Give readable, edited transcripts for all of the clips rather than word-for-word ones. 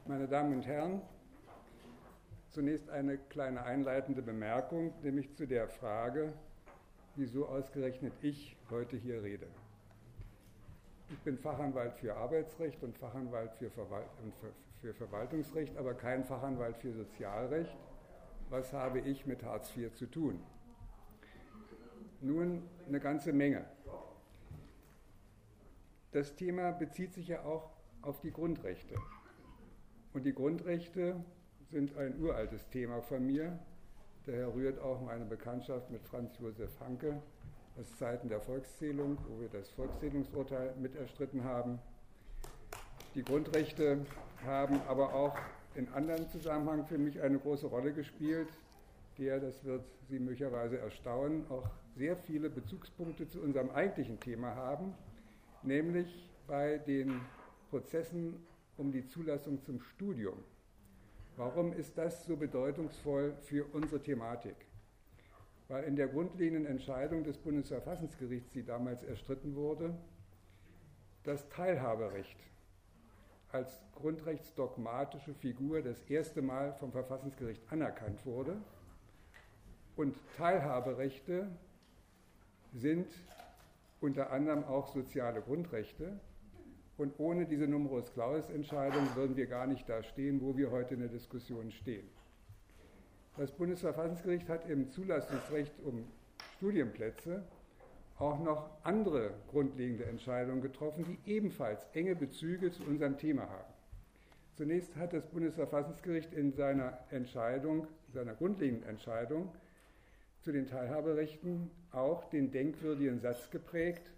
Meine Damen und Herren, zunächst eine kleine einleitende Bemerkung, nämlich zu der Frage, wieso ausgerechnet ich heute hier rede. Ich bin Fachanwalt für Arbeitsrecht und Fachanwalt für Verwaltungsrecht, aber kein Fachanwalt für Sozialrecht. Was habe ich mit Hartz IV zu tun? Nun, eine ganze Menge. Das Thema bezieht sich ja auch auf die Grundrechte. Und die Grundrechte sind ein uraltes Thema von mir. Daher rührt auch meine Bekanntschaft mit Franz Josef Hanke aus Zeiten der Volkszählung, wo wir das Volkszählungsurteil mit erstritten haben. Die Grundrechte haben aber auch in anderen Zusammenhang für mich eine große Rolle gespielt, der, das wird Sie möglicherweise erstaunen, auch sehr viele Bezugspunkte zu unserem eigentlichen Thema haben, nämlich bei den Prozessen um die Zulassung zum Studium. Warum ist das so bedeutungsvoll für unsere Thematik? Weil in der grundlegenden Entscheidung des Bundesverfassungsgerichts, die damals erstritten wurde, das Teilhaberecht als grundrechtsdogmatische Figur das erste Mal vom Verfassungsgericht anerkannt wurde. Und Teilhaberechte sind unter anderem auch soziale Grundrechte. Und ohne diese Numerus Clausus-Entscheidung würden wir gar nicht da stehen, wo wir heute in der Diskussion stehen. Das Bundesverfassungsgericht hat im Zulassungsrecht um Studienplätze auch noch andere grundlegende Entscheidungen getroffen, die ebenfalls enge Bezüge zu unserem Thema haben. Zunächst hat das Bundesverfassungsgericht in seiner Entscheidung, seiner grundlegenden Entscheidung zu den Teilhaberechten auch den denkwürdigen Satz geprägt,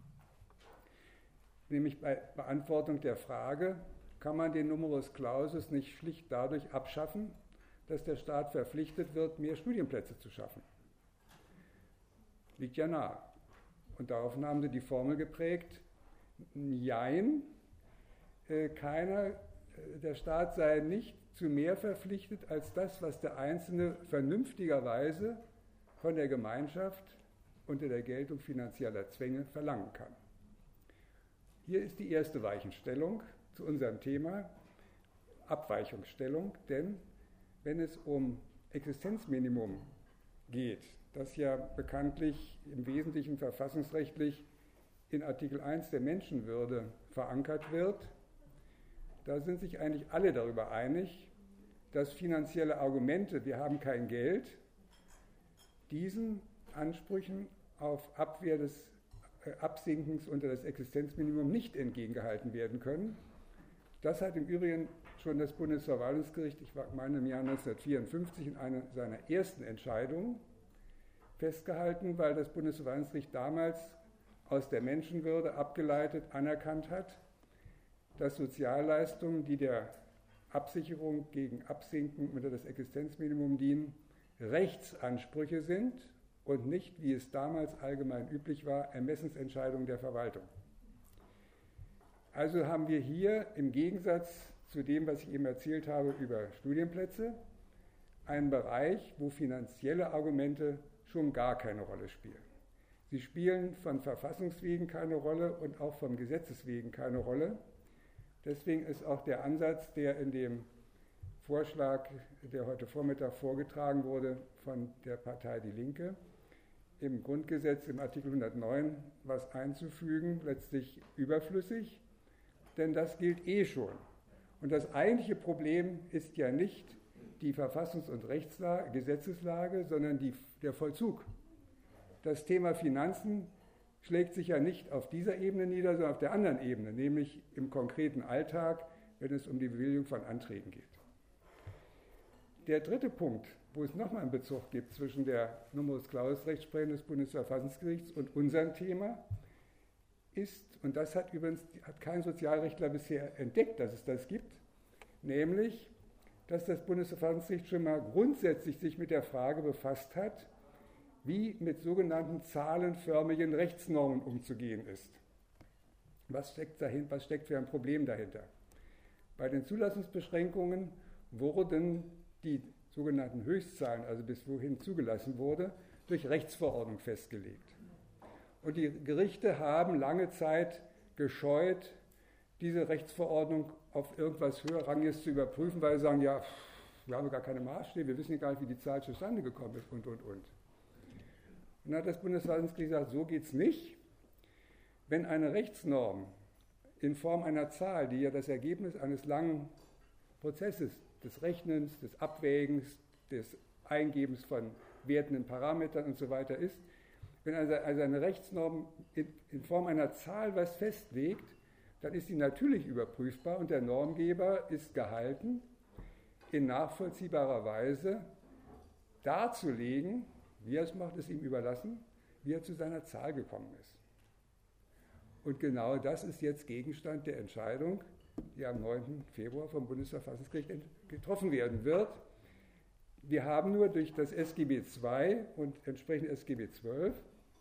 nämlich bei Beantwortung der Frage, kann man den Numerus Clausus nicht schlicht dadurch abschaffen, dass der Staat verpflichtet wird, mehr Studienplätze zu schaffen? Liegt ja nahe. Und daraufhin haben sie die Formel geprägt, Jein, der Staat sei nicht zu mehr verpflichtet als das, was der Einzelne vernünftigerweise von der Gemeinschaft unter der Geltung finanzieller Zwänge verlangen kann. Hier ist die erste Weichenstellung zu unserem Thema, Abweichungsstellung, denn wenn es um Existenzminimum geht, das ja bekanntlich im Wesentlichen verfassungsrechtlich in Artikel 1 der Menschenwürde verankert wird, da sind sich eigentlich alle darüber einig, dass finanzielle Argumente, wir haben kein Geld, diesen Ansprüchen auf Abwehr des Absinkens unter das Existenzminimum nicht entgegengehalten werden können. Das hat im Übrigen schon das Bundesverwaltungsgericht, ich meine im Jahr 1954, in einer seiner ersten Entscheidungen festgehalten, weil das Bundesverwaltungsgericht damals aus der Menschenwürde abgeleitet anerkannt hat, dass Sozialleistungen, die der Absicherung gegen Absinken unter das Existenzminimum dienen, Rechtsansprüche sind und nicht, wie es damals allgemein üblich war, Ermessensentscheidungen der Verwaltung. Also haben wir hier im Gegensatz zu dem, was ich eben erzählt habe über Studienplätze, einen Bereich, wo finanzielle Argumente schon gar keine Rolle spielen. Sie spielen von Verfassungswegen keine Rolle und auch vom Gesetzeswegen keine Rolle. Deswegen ist auch der Ansatz, der in dem Vorschlag, der heute Vormittag vorgetragen wurde von der Partei Die Linke, im Grundgesetz im Artikel 109 was einzufügen, letztlich überflüssig, denn das gilt eh schon. Und das eigentliche Problem ist ja nicht die Verfassungs- und Gesetzeslage, sondern der Vollzug. Das Thema Finanzen schlägt sich ja nicht auf dieser Ebene nieder, sondern auf der anderen Ebene, nämlich im konkreten Alltag, wenn es um die Bewilligung von Anträgen geht. Der dritte Punkt, wo es nochmal einen Bezug gibt zwischen der Numerus Clausus-Rechtsprechung des Bundesverfassungsgerichts und unserem Thema, ist, und das hat kein Sozialrechtler bisher entdeckt, dass es das gibt, nämlich, dass das Bundesverfassungsgericht schon mal grundsätzlich sich mit der Frage befasst hat, wie mit sogenannten zahlenförmigen Rechtsnormen umzugehen ist. Was steckt für ein Problem dahinter? Bei den Zulassungsbeschränkungen wurden die sogenannten Höchstzahlen, also bis wohin zugelassen wurde, durch Rechtsverordnung festgelegt. Und die Gerichte haben lange Zeit gescheut, diese Rechtsverordnung auf irgendwas Höherrangiges zu überprüfen, weil sie sagen, ja, wir haben gar keine Maßstäbe, wir wissen gar nicht, wie die Zahl zustande gekommen ist und. Und dann hat das Bundesverfassungsgericht gesagt, so geht es nicht. Wenn eine Rechtsnorm in Form einer Zahl, die ja das Ergebnis eines langen Prozesses des Rechnens, des Abwägens, des Eingebens von Werten in Parametern und so weiter ist, wenn also eine Rechtsnorm in Form einer Zahl was festlegt, dann ist sie natürlich überprüfbar und der Normgeber ist gehalten, in nachvollziehbarer Weise darzulegen, wie er es macht, ist ihm überlassen, wie er zu seiner Zahl gekommen ist. Und genau das ist jetzt Gegenstand der Entscheidung, die am 9. Februar vom Bundesverfassungsgericht getroffen werden wird. Wir haben nur durch das SGB II und entsprechend SGB XII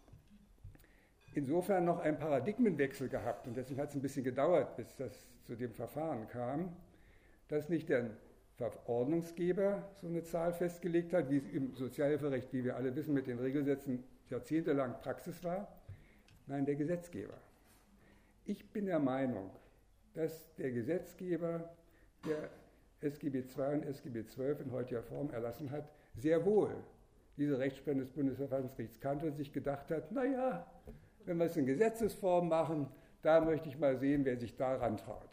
insofern noch einen Paradigmenwechsel gehabt, und deswegen hat es ein bisschen gedauert, bis das zu dem Verfahren kam, dass nicht der Verordnungsgeber so eine Zahl festgelegt hat, wie es im Sozialhilferecht, wie wir alle wissen, mit den Regelsätzen jahrzehntelang Praxis war. Nein, der Gesetzgeber. Ich bin der Meinung, dass der Gesetzgeber, der SGB II und SGB XII in heutiger Form erlassen hat, sehr wohl diese Rechtsprechung des Bundesverfassungsgerichts kannte und sich gedacht hat, naja, wenn wir es in Gesetzesform machen, da möchte ich mal sehen, wer sich daran traut.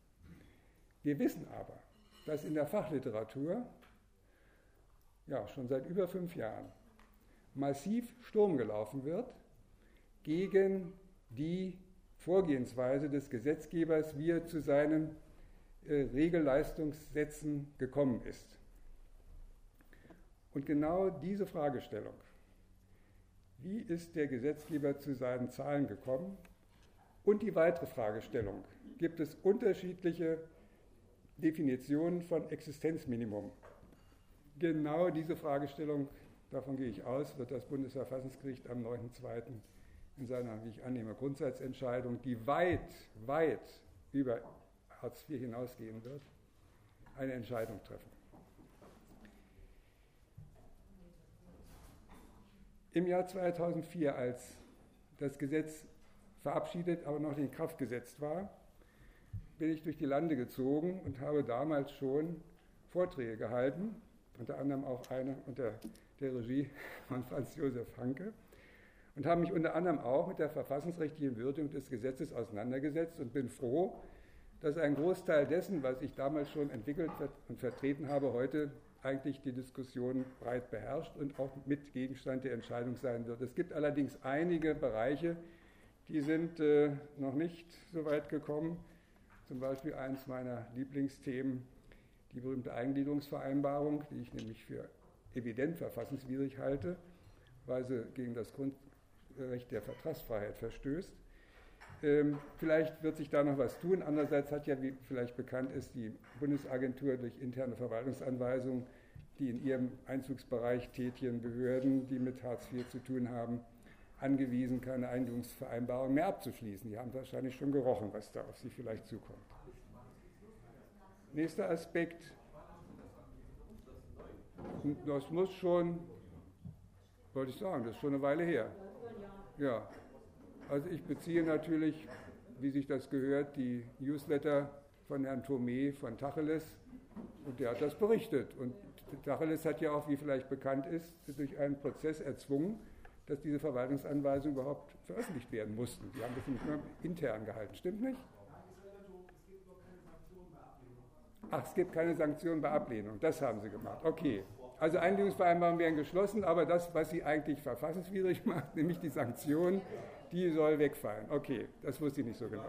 Wir wissen aber, dass in der Fachliteratur, ja, schon seit über 5 Jahren, massiv Sturm gelaufen wird gegen die Vorgehensweise des Gesetzgebers, wie er zu seinen Regelleistungssätzen gekommen ist. Und genau diese Fragestellung, wie ist der Gesetzgeber zu seinen Zahlen gekommen, und die weitere Fragestellung, gibt es unterschiedliche Definitionen von Existenzminimum. Genau diese Fragestellung, davon gehe ich aus, wird das Bundesverfassungsgericht am 9.2. in seiner, wie ich annehme, Grundsatzentscheidung, die weit, weit über Hartz IV hinausgehen wird, eine Entscheidung treffen. Im Jahr 2004, als das Gesetz verabschiedet, aber noch nicht in Kraft gesetzt war, bin ich durch die Lande gezogen und habe damals schon Vorträge gehalten, unter anderem auch eine unter der Regie von Franz Josef Hanke, und habe mich unter anderem auch mit der verfassungsrechtlichen Würdigung des Gesetzes auseinandergesetzt und bin froh, dass ein Großteil dessen, was ich damals schon entwickelt und vertreten habe, heute eigentlich die Diskussion breit beherrscht und auch mit Gegenstand der Entscheidung sein wird. Es gibt allerdings einige Bereiche, die sind noch nicht so weit gekommen. Zum Beispiel eines meiner Lieblingsthemen, die berühmte Eingliederungsvereinbarung, die ich nämlich für evident verfassungswidrig halte, weil sie gegen das Grundrecht der Vertragsfreiheit verstößt. Vielleicht wird sich da noch was tun. Andererseits hat ja, wie vielleicht bekannt ist, die Bundesagentur durch interne Verwaltungsanweisungen die in ihrem Einzugsbereich tätigen Behörden, die mit Hartz IV zu tun haben, angewiesen, keine Eingliederungsvereinbarung mehr abzuschließen. Die haben wahrscheinlich schon gerochen, was da auf sie vielleicht zukommt. Nächster Aspekt. Das muss schon, wollte ich sagen, das ist schon eine Weile her. Ja, also ich beziehe natürlich, wie sich das gehört, die Newsletter von Herrn Thomé von Tacheles, und der hat das berichtet. Und Tacheles hat ja auch, wie vielleicht bekannt ist, durch einen Prozess erzwungen, dass diese Verwaltungsanweisungen überhaupt veröffentlicht werden mussten. Die haben das nicht nur intern gehalten, stimmt nicht? Ach, es gibt keine Sanktionen bei Ablehnung, das haben sie gemacht. Okay, also Eingliederungsvereinbarungen werden geschlossen, aber das, was sie eigentlich verfassungswidrig macht, nämlich die Sanktion, die soll wegfallen. Okay, das wusste ich nicht so genau.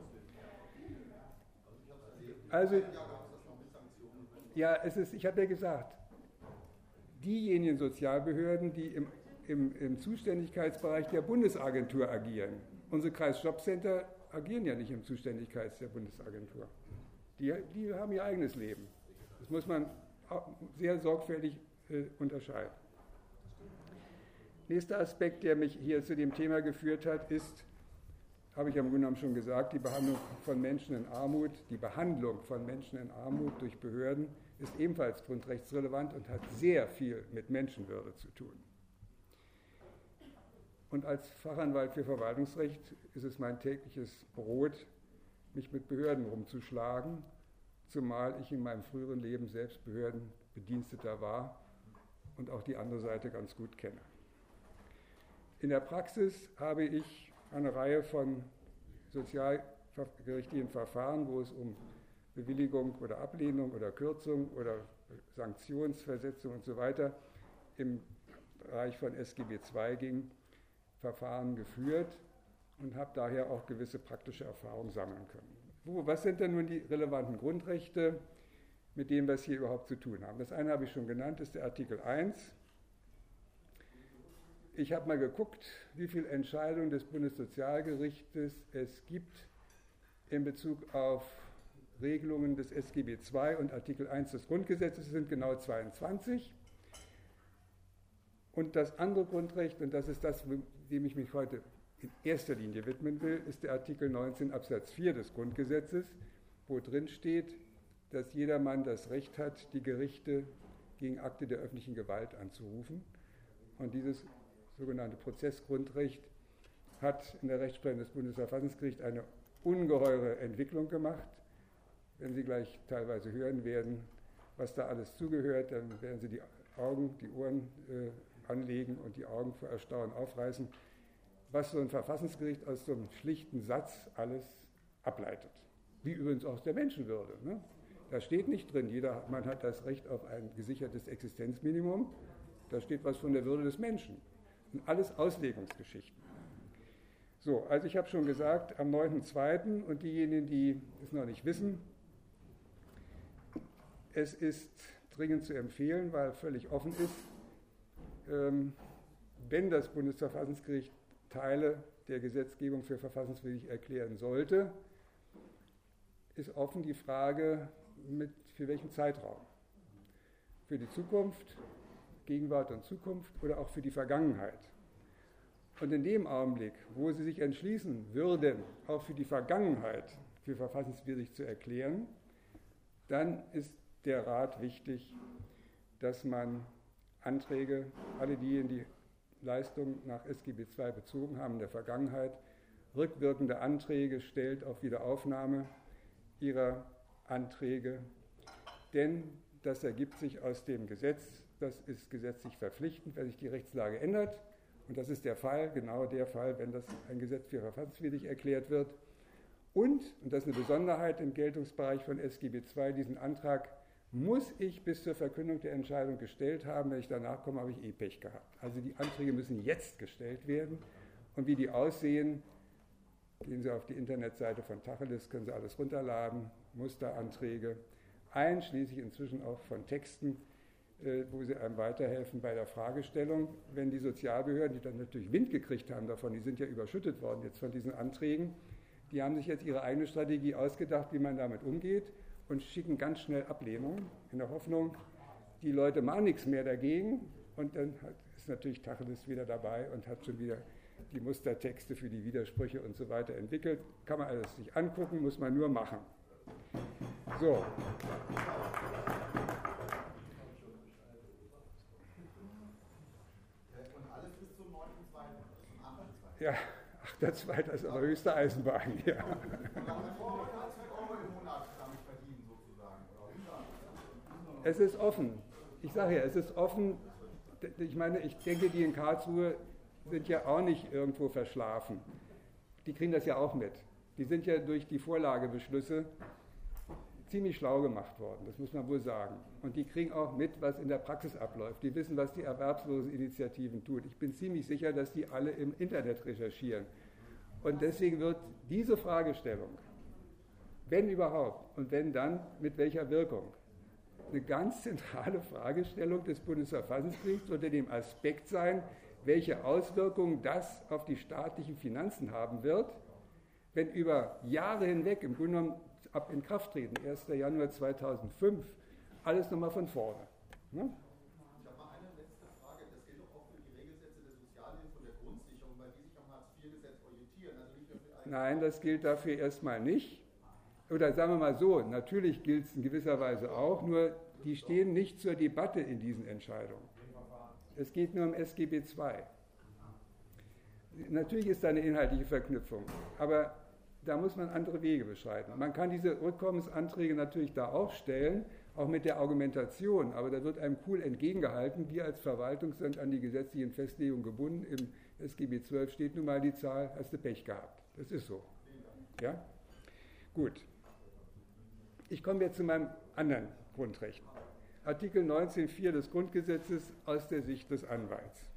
Also, ja, ich habe ja gesagt, diejenigen Sozialbehörden, die im Zuständigkeitsbereich der Bundesagentur agieren. Unsere Kreisjobcenter agieren ja nicht im Zuständigkeitsbereich der Bundesagentur. Die haben ihr eigenes Leben. Das muss man sehr sorgfältig unterscheiden. Nächster Aspekt, der mich hier zu dem Thema geführt hat, ist, habe ich am Grunde genommen schon gesagt, die Behandlung von Menschen in Armut. Die Behandlung von Menschen in Armut durch Behörden ist ebenfalls grundrechtsrelevant und hat sehr viel mit Menschenwürde zu tun. Und als Fachanwalt für Verwaltungsrecht ist es mein tägliches Brot, mich mit Behörden rumzuschlagen, zumal ich in meinem früheren Leben selbst Behördenbediensteter war und auch die andere Seite ganz gut kenne. In der Praxis habe ich eine Reihe von sozialgerichtlichen Verfahren, wo es um Bewilligung oder Ablehnung oder Kürzung oder Sanktionsversetzung und so weiter im Bereich von SGB II ging, Verfahren geführt und habe daher auch gewisse praktische Erfahrungen sammeln können. Was sind denn nun die relevanten Grundrechte, mit denen wir es hier überhaupt zu tun haben? Das eine habe ich schon genannt, ist der Artikel 1. Ich habe mal geguckt, wie viele Entscheidungen des Bundessozialgerichtes es gibt in Bezug auf Regelungen des SGB II und Artikel 1 des Grundgesetzes, sind genau 22. Und das andere Grundrecht, und das ist das, dem ich mich heute in erster Linie widmen will, ist der Artikel 19 Absatz 4 des Grundgesetzes, wo drin steht, dass jedermann das Recht hat, die Gerichte gegen Akte der öffentlichen Gewalt anzurufen. Und dieses sogenannte Prozessgrundrecht hat in der Rechtsprechung des Bundesverfassungsgerichts eine ungeheure Entwicklung gemacht. Wenn Sie gleich teilweise hören werden, was da alles zugehört, dann werden Sie die Augen, die Ohren anlegen und die Augen vor Erstaunen aufreißen, was so ein Verfassungsgericht aus so einem schlichten Satz alles ableitet. Wie übrigens auch der Menschenwürde. Ne? Da steht nicht drin, man hat das Recht auf ein gesichertes Existenzminimum. Da steht was von der Würde des Menschen. Das sind alles Auslegungsgeschichten. So, also ich habe schon gesagt, am 9.2. und diejenigen, die es noch nicht wissen, es ist dringend zu empfehlen, weil völlig offen ist, wenn das Bundesverfassungsgericht Teile der Gesetzgebung für verfassungswidrig erklären sollte, ist offen die Frage, für welchen Zeitraum. Für die Zukunft, Gegenwart und Zukunft oder auch für die Vergangenheit. Und in dem Augenblick, wo Sie sich entschließen würden, auch für die Vergangenheit für verfassungswidrig zu erklären, dann ist der Rat wichtig, dass man Anträge, alle diejenigen, die Leistungen nach SGB II bezogen haben in der Vergangenheit, rückwirkende Anträge stellt auf Wiederaufnahme ihrer Anträge. Denn das ergibt sich aus dem Gesetz, das ist gesetzlich verpflichtend, wenn sich die Rechtslage ändert. Und das ist der Fall, genau der Fall, wenn das ein Gesetz für verfassungswidrig erklärt wird. Und das ist eine Besonderheit im Geltungsbereich von SGB II, diesen Antrag muss ich bis zur Verkündung der Entscheidung gestellt haben. Wenn ich danach komme, habe ich Pech gehabt. Also die Anträge müssen jetzt gestellt werden. Und wie die aussehen, gehen Sie auf die Internetseite von Tacheles, können Sie alles runterladen, Musteranträge, einschließlich inzwischen auch von Texten, wo sie einem weiterhelfen bei der Fragestellung. Wenn die Sozialbehörden, die dann natürlich Wind gekriegt haben davon, die sind ja überschüttet worden jetzt von diesen Anträgen, die haben sich jetzt ihre eigene Strategie ausgedacht, wie man damit umgeht und schicken ganz schnell Ablehnungen in der Hoffnung, die Leute machen nichts mehr dagegen und dann ist natürlich Tacheles wieder dabei und hat schon wieder die Mustertexte für die Widersprüche und so weiter entwickelt. Kann man alles sich angucken, muss man nur machen. So. Und alles bis zum 9.2., zum 8.2. Ja, 8.2. ist aber höchste Eisenbahn. Ja. Es ist offen. Ich sage ja, es ist offen. Ich meine, ich denke, die in Karlsruhe sind ja auch nicht irgendwo verschlafen. Die kriegen das ja auch mit. Die sind ja durch die Vorlagebeschlüsse ziemlich schlau gemacht worden, das muss man wohl sagen. Und die kriegen auch mit, was in der Praxis abläuft. Die wissen, was die Erwerbsloseninitiativen tun. Ich bin ziemlich sicher, dass die alle im Internet recherchieren. Und deswegen wird diese Fragestellung, wenn überhaupt und wenn dann, mit welcher Wirkung, eine ganz zentrale Fragestellung des Bundesverfassungsgerichts unter dem Aspekt sein, welche Auswirkungen das auf die staatlichen Finanzen haben wird, wenn über Jahre hinweg, im Grunde genommen ab Inkrafttreten, 1. Januar 2005, alles nochmal von vorne. Ne? Ich habe mal eine letzte Frage. Das gilt doch auch für die Regelsätze der Sozialhilfe und der Grundsicherung, weil die sich am Hartz-IV-Gesetz orientieren. Also nicht nur für Nein, das gilt dafür erstmal nicht. Oder sagen wir mal so, natürlich gilt es in gewisser Weise auch, nur die stehen nicht zur Debatte in diesen Entscheidungen. Es geht nur um SGB II. Natürlich ist da eine inhaltliche Verknüpfung, aber da muss man andere Wege beschreiten. Man kann diese Rückkommensanträge natürlich da auch stellen, auch mit der Argumentation, aber da wird einem cool entgegengehalten, wir als Verwaltung sind an die gesetzlichen Festlegungen gebunden. Im SGB XII steht nun mal die Zahl, hast du Pech gehabt. Das ist so. Ja? Gut. Ich komme jetzt zu meinem anderen Grundrecht. Artikel 19.4 des Grundgesetzes aus der Sicht des Anwalts.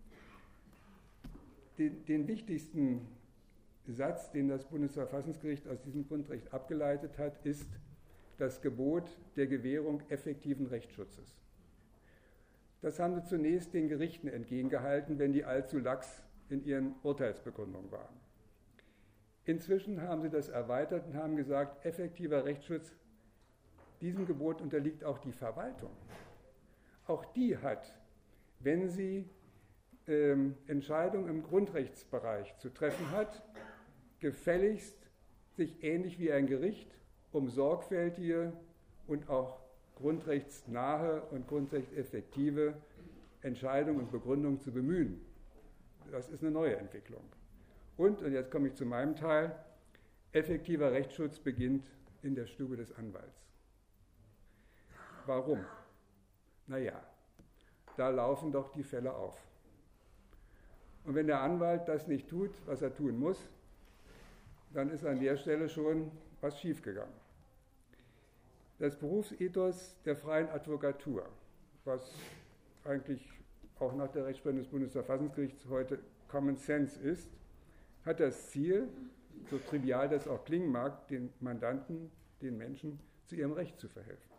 Den wichtigsten Satz, den das Bundesverfassungsgericht aus diesem Grundrecht abgeleitet hat, ist das Gebot der Gewährung effektiven Rechtsschutzes. Das haben sie zunächst den Gerichten entgegengehalten, wenn die allzu lax in ihren Urteilsbegründungen waren. Inzwischen haben sie das erweitert und haben gesagt, effektiver Rechtsschutz, diesem Gebot unterliegt auch die Verwaltung. Auch die hat, wenn sie Entscheidungen im Grundrechtsbereich zu treffen hat, gefälligst sich ähnlich wie ein Gericht um sorgfältige und auch grundrechtsnahe und grundrechtseffektive Entscheidungen und Begründungen zu bemühen. Das ist eine neue Entwicklung. Und jetzt komme ich zu meinem Teil, effektiver Rechtsschutz beginnt in der Stube des Anwalts. Warum? Naja, da laufen doch die Fälle auf. Und wenn der Anwalt das nicht tut, was er tun muss, dann ist an der Stelle schon was schiefgegangen. Das Berufsethos der freien Advokatur, was eigentlich auch nach der Rechtsprechung des Bundesverfassungsgerichts heute Common Sense ist, hat das Ziel, so trivial das auch klingen mag, den Mandanten, den Menschen zu ihrem Recht zu verhelfen.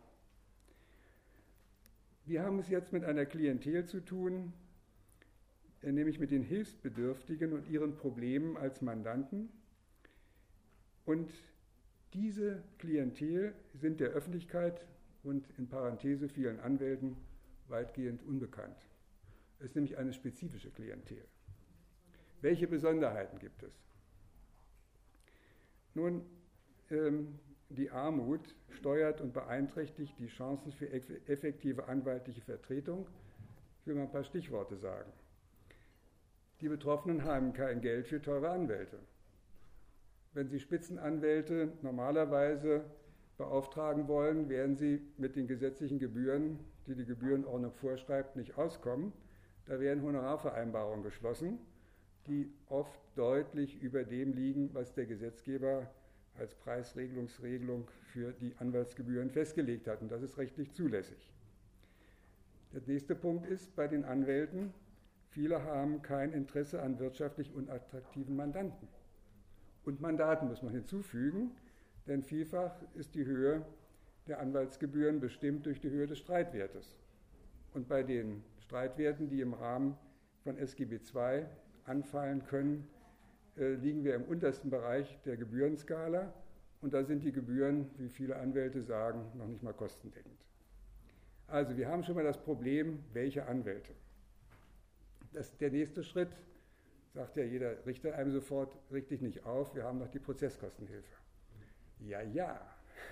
Wir haben es jetzt mit einer Klientel zu tun, nämlich mit den Hilfsbedürftigen und ihren Problemen als Mandanten. Und diese Klientel sind der Öffentlichkeit und in Parenthese vielen Anwälten weitgehend unbekannt. Es ist nämlich eine spezifische Klientel. Welche Besonderheiten gibt es? Nun, die Armut steuert und beeinträchtigt die Chancen für effektive anwaltliche Vertretung. Ich will mal ein paar Stichworte sagen. Die Betroffenen haben kein Geld für teure Anwälte. Wenn Sie Spitzenanwälte normalerweise beauftragen wollen, werden Sie mit den gesetzlichen Gebühren, die die Gebührenordnung vorschreibt, nicht auskommen. Da werden Honorarvereinbarungen geschlossen, die oft deutlich über dem liegen, was der Gesetzgeber als Preisregelungsregelung für die Anwaltsgebühren festgelegt hat. Und das ist rechtlich zulässig. Der nächste Punkt ist bei den Anwälten, viele haben kein Interesse an wirtschaftlich unattraktiven Mandanten. Und Mandaten muss man hinzufügen, denn vielfach ist die Höhe der Anwaltsgebühren bestimmt durch die Höhe des Streitwertes. Und bei den Streitwerten, die im Rahmen von SGB II anfallen können, liegen wir im untersten Bereich der Gebührenskala. Und da sind die Gebühren, wie viele Anwälte sagen, noch nicht mal kostendeckend. Also wir haben schon mal das Problem, welche Anwälte. Der nächste Schritt, sagt ja jeder Richter einem sofort, reg dich nicht auf, wir haben noch die Prozesskostenhilfe. Ja, ja,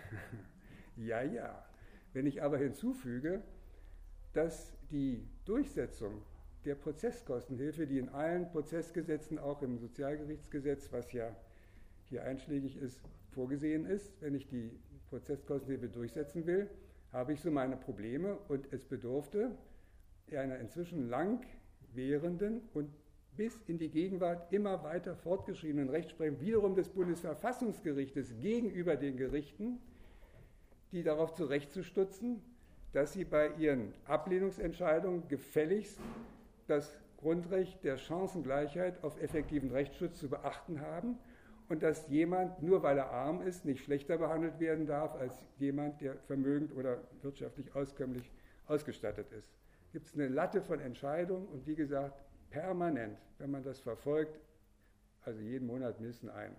ja, ja. Wenn ich aber hinzufüge, dass die Durchsetzung der Prozesskostenhilfe, die in allen Prozessgesetzen, auch im Sozialgerichtsgesetz, was ja hier einschlägig ist, vorgesehen ist, wenn ich die Prozesskostenhilfe durchsetzen will, habe ich so meine Probleme und es bedurfte einer inzwischen lang währenden und bis in die Gegenwart immer weiter fortgeschriebenen Rechtsprechung wiederum des Bundesverfassungsgerichtes gegenüber den Gerichten, die darauf zurechtzustutzen, dass sie bei ihren Ablehnungsentscheidungen gefälligst das Grundrecht der Chancengleichheit auf effektiven Rechtsschutz zu beachten haben und dass jemand, nur weil er arm ist, nicht schlechter behandelt werden darf als jemand, der vermögend oder wirtschaftlich auskömmlich ausgestattet ist. Gibt es eine Latte von Entscheidungen und wie gesagt, permanent, wenn man das verfolgt, also jeden Monat mindestens eine.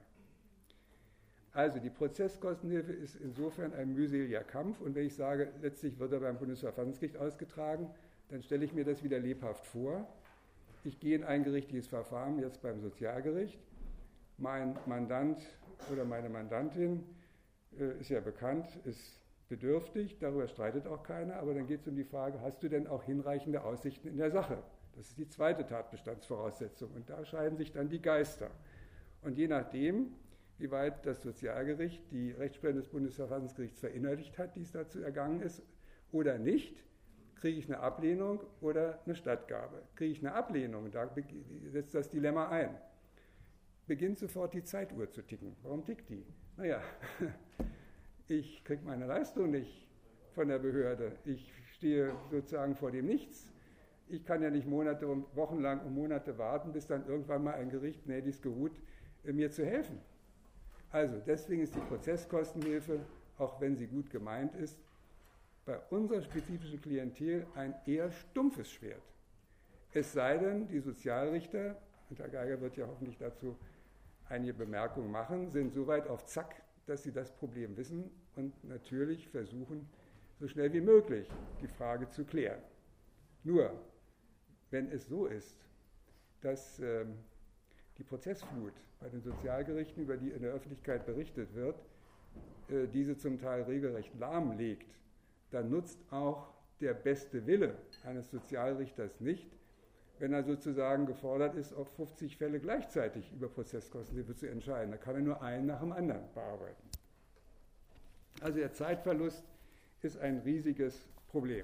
Also die Prozesskostenhilfe ist insofern ein mühseliger Kampf und wenn ich sage, letztlich wird er beim Bundesverfassungsgericht ausgetragen, dann stelle ich mir das wieder lebhaft vor. Ich gehe in ein gerichtliches Verfahren, jetzt beim Sozialgericht. Mein Mandant oder meine Mandantin ist ja bekannt, ist bedürftig, darüber streitet auch keiner, aber dann geht es um die Frage, hast du denn auch hinreichende Aussichten in der Sache? Das ist die zweite Tatbestandsvoraussetzung und da scheiden sich dann die Geister. Und je nachdem, wie weit das Sozialgericht die Rechtsprechung des Bundesverfassungsgerichts verinnerlicht hat, die es dazu ergangen ist, oder nicht. Kriege ich eine Ablehnung oder eine Stattgabe? Kriege ich eine Ablehnung, da setzt das Dilemma ein. Beginnt sofort die Zeituhr zu ticken. Warum tickt die? Naja, ich kriege meine Leistung nicht von der Behörde. Ich stehe sozusagen vor dem Nichts. Ich kann ja nicht Monate und wochenlang und Monate warten, bis dann irgendwann mal ein Gericht gnädigst geruht, mir zu helfen. Also deswegen ist die Prozesskostenhilfe, auch wenn sie gut gemeint ist, bei unserer spezifischen Klientel ein eher stumpfes Schwert. Es sei denn, die Sozialrichter, und Herr Geiger wird ja hoffentlich dazu einige Bemerkungen machen, sind soweit auf Zack, dass sie das Problem wissen und natürlich versuchen, so schnell wie möglich die Frage zu klären. Nur, wenn es so ist, dass die Prozessflut bei den Sozialgerichten, über die in der Öffentlichkeit berichtet wird, diese zum Teil regelrecht lahmlegt, dann nutzt auch der beste Wille eines Sozialrichters nicht, wenn er sozusagen gefordert ist, auf 50 Fälle gleichzeitig über Prozesskostenhilfe zu entscheiden. Da kann er nur einen nach dem anderen bearbeiten. Also der Zeitverlust ist ein riesiges Problem.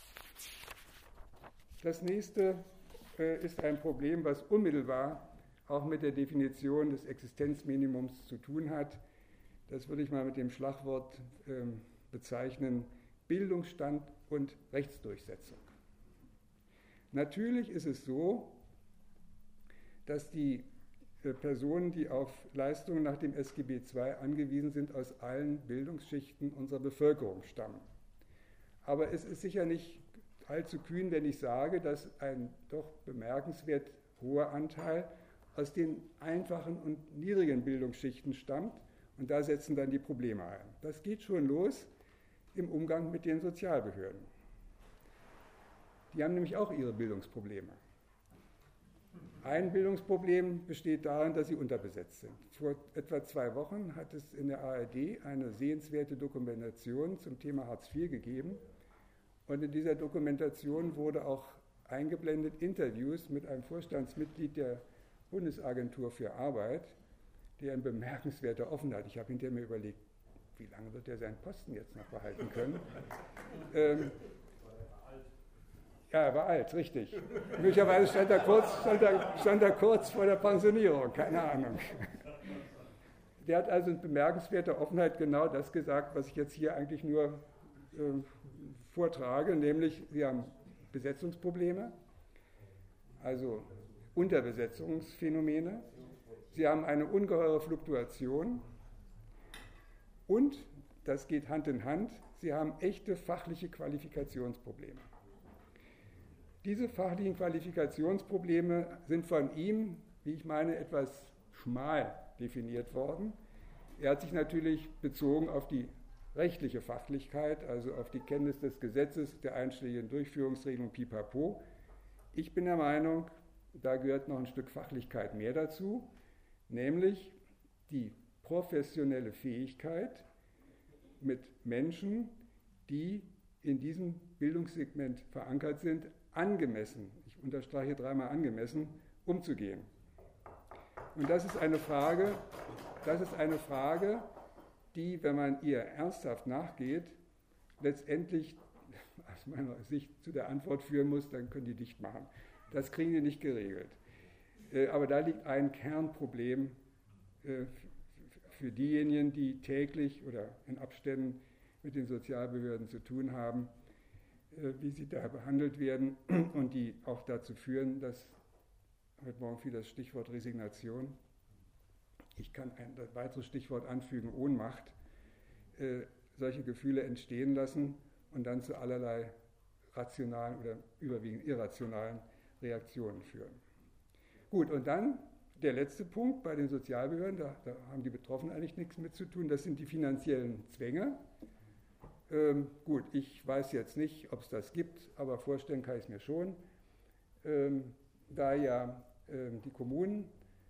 Das nächste ist ein Problem, was unmittelbar auch mit der Definition des Existenzminimums zu tun hat. Das würde ich mal mit dem Schlagwort bezeichnen: Bildungsstand und Rechtsdurchsetzung. Natürlich ist es so, dass die Personen, die auf Leistungen nach dem SGB II angewiesen sind, aus allen Bildungsschichten unserer Bevölkerung stammen. Aber es ist sicher nicht allzu kühn, wenn ich sage, dass ein doch bemerkenswert hoher Anteil aus den einfachen und niedrigen Bildungsschichten stammt. Und da setzen dann die Probleme ein. Das geht schon los im Umgang mit den Sozialbehörden. Die haben nämlich auch ihre Bildungsprobleme. Ein Bildungsproblem besteht darin, dass sie unterbesetzt sind. Vor etwa 2 Wochen hat es in der ARD eine sehenswerte Dokumentation zum Thema Hartz IV gegeben. Und in dieser Dokumentation wurde auch eingeblendet Interviews mit einem Vorstandsmitglied der Bundesagentur für Arbeit, der in bemerkenswerter Offenheit, ich habe hinterher mir überlegt, wie lange wird er seinen Posten jetzt noch behalten können? Ja, er war alt, richtig. Möglicherweise stand er kurz vor der Pensionierung, keine Ahnung. Der hat also in bemerkenswerter Offenheit genau das gesagt, was ich jetzt hier eigentlich nur vortrage, nämlich sie haben Besetzungsprobleme, also Unterbesetzungsphänomene, sie haben eine ungeheure Fluktuation und, das geht Hand in Hand, sie haben echte fachliche Qualifikationsprobleme. Diese fachlichen Qualifikationsprobleme sind von ihm, wie ich meine, etwas schmal definiert worden. Er hat sich natürlich bezogen auf die rechtliche Fachlichkeit, also auf die Kenntnis des Gesetzes, der einschlägigen Durchführungsregelung pipapo. Ich bin der Meinung, da gehört noch ein Stück Fachlichkeit mehr dazu, nämlich die professionelle Fähigkeit, mit Menschen, die in diesem Bildungssegment verankert sind, angemessen, ich unterstreiche 3-mal angemessen, umzugehen. Und das ist eine Frage, die, wenn man ihr ernsthaft nachgeht, letztendlich aus meiner Sicht zu der Antwort führen muss, dann können die dicht machen. Das kriegen die nicht geregelt. Aber da liegt ein Kernproblem für diejenigen, die täglich oder in Abständen mit den Sozialbehörden zu tun haben, wie sie da behandelt werden und die auch dazu führen, dass, heute Morgen fiel das Stichwort Resignation, ich kann ein weiteres Stichwort anfügen, Ohnmacht, solche Gefühle entstehen lassen und dann zu allerlei rationalen oder überwiegend irrationalen Reaktionen führen. Gut, und dann der letzte Punkt bei den Sozialbehörden, da haben die Betroffenen eigentlich nichts mit zu tun, das sind die finanziellen Zwänge. Gut, ich weiß jetzt nicht, ob es das gibt, aber vorstellen kann ich es mir schon. Da ja die Kommunen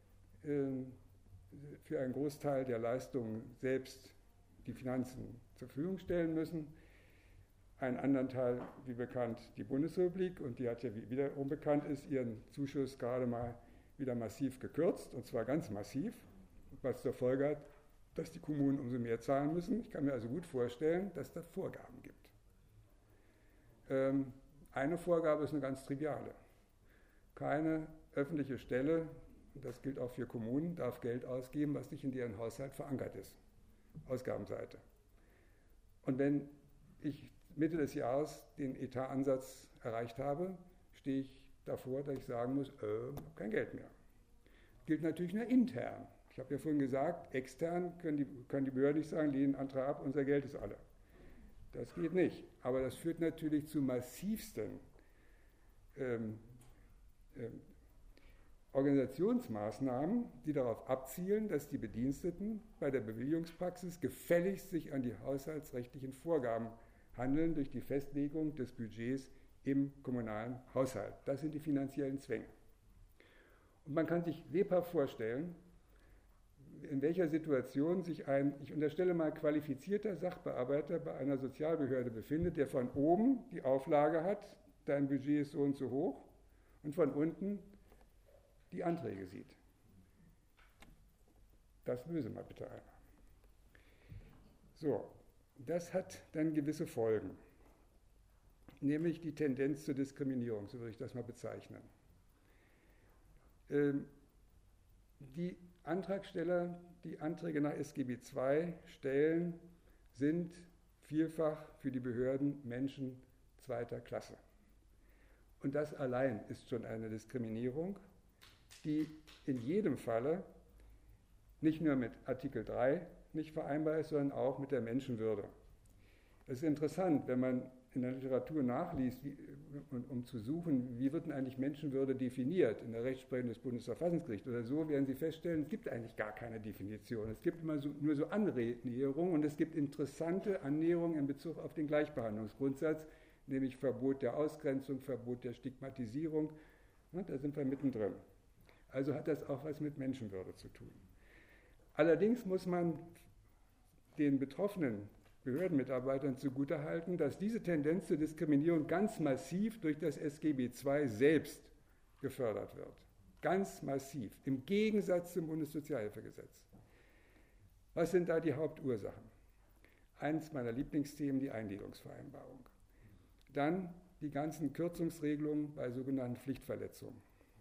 für einen Großteil der Leistungen selbst die Finanzen zur Verfügung stellen müssen, einen anderen Teil, wie bekannt, die Bundesrepublik, und die hat ja, wie wiederum bekannt ist, ihren Zuschuss gerade mal wieder massiv gekürzt, und zwar ganz massiv, was zur Folge hat, dass die Kommunen umso mehr zahlen müssen. Ich kann mir also gut vorstellen, dass es da Vorgaben gibt. Eine Vorgabe ist eine ganz triviale. Keine öffentliche Stelle, und das gilt auch für Kommunen, darf Geld ausgeben, was nicht in deren Haushalt verankert ist. Ausgabenseite. Und wenn ich Mitte des Jahres den Etatansatz erreicht habe, stehe ich davor, dass ich sagen muss, kein Geld mehr. Gilt natürlich nur intern. Ich habe ja vorhin gesagt, extern können die Behörden nicht sagen, lehnen Antrag ab, unser Geld ist alle. Das geht nicht. Aber das führt natürlich zu massivsten Organisationsmaßnahmen, die darauf abzielen, dass die Bediensteten bei der Bewilligungspraxis gefälligst sich an die haushaltsrechtlichen Vorgaben handeln durch die Festlegung des Budgets im kommunalen Haushalt. Das sind die finanziellen Zwänge. Und man kann sich lebhaft vorstellen, in welcher Situation sich ein, ich unterstelle mal, qualifizierter Sachbearbeiter bei einer Sozialbehörde befindet, der von oben die Auflage hat, dein Budget ist so und so hoch, und von unten die Anträge sieht. Das löse mal bitte einer. So, das hat dann gewisse Folgen, nämlich die Tendenz zur Diskriminierung, so würde ich das mal bezeichnen. Die Antragsteller, die Anträge nach SGB II stellen, sind vielfach für die Behörden Menschen zweiter Klasse. Und das allein ist schon eine Diskriminierung, die in jedem Falle nicht nur mit Artikel 3 nicht vereinbar ist, sondern auch mit der Menschenwürde. Es ist interessant, wenn man in der Literatur nachliest, um zu suchen, wie wird denn eigentlich Menschenwürde definiert in der Rechtsprechung des Bundesverfassungsgerichts oder so, werden Sie feststellen, es gibt eigentlich gar keine Definition. Es gibt immer nur so Annäherungen und es gibt interessante Annäherungen in Bezug auf den Gleichbehandlungsgrundsatz, nämlich Verbot der Ausgrenzung, Verbot der Stigmatisierung. Da sind wir mittendrin. Also hat das auch was mit Menschenwürde zu tun. Allerdings muss man den betroffenen Behördenmitarbeitern zugutehalten, dass diese Tendenz zur Diskriminierung ganz massiv durch das SGB II selbst gefördert wird. Ganz massiv, im Gegensatz zum Bundessozialhilfegesetz. Was sind da die Hauptursachen? Eins meiner Lieblingsthemen, die Eingliederungsvereinbarung. Dann die ganzen Kürzungsregelungen bei sogenannten Pflichtverletzungen.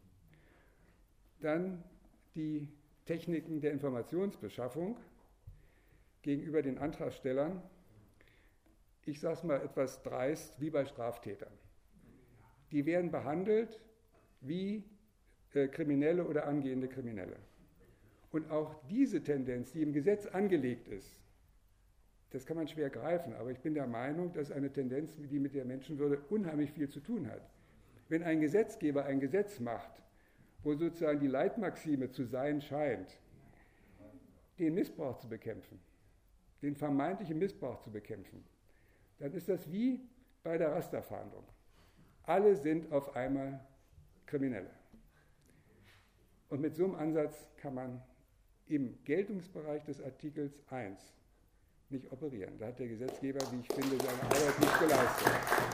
Dann die Techniken der Informationsbeschaffung gegenüber den Antragstellern. Ich sage es mal etwas dreist, wie bei Straftätern. Die werden behandelt wie Kriminelle oder angehende Kriminelle. Und auch diese Tendenz, die im Gesetz angelegt ist, das kann man schwer greifen, aber ich bin der Meinung, dass eine Tendenz, die mit der Menschenwürde unheimlich viel zu tun hat. Wenn ein Gesetzgeber ein Gesetz macht, wo sozusagen die Leitmaxime zu sein scheint, den Missbrauch zu bekämpfen, den vermeintlichen Missbrauch zu bekämpfen, dann ist das wie bei der Rasterfahndung. Alle sind auf einmal Kriminelle. Und mit so einem Ansatz kann man im Geltungsbereich des Artikels 1 nicht operieren. Da hat der Gesetzgeber, wie ich finde, seine Arbeit nicht geleistet.